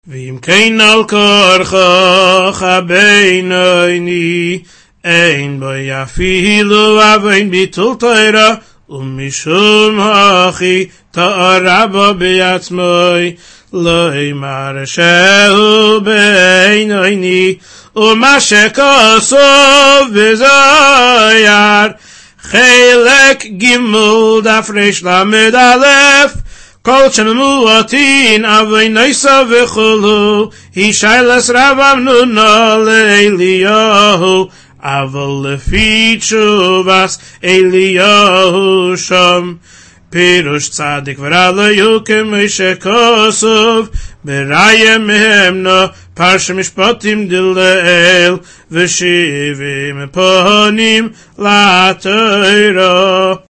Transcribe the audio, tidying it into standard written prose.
V'im kein al korcha beinoini, ein bo yafilu avein bitul Torah, umishum hachi ta'arabo beyatzmoi, lo'i marshehu beinoini, ומה שכוסוב בזויר חלק גימול דף ריש למד א' כל שמועתין אבי ניסה וכולו היא שיילס רב אמנונה לאליהו אבל לפי תשובס אליהו שם פירוש צדיק ורלה יוקם שכוסוב בראיה מהמנו פרש משפטים דלאל ושיבים פונים לתורה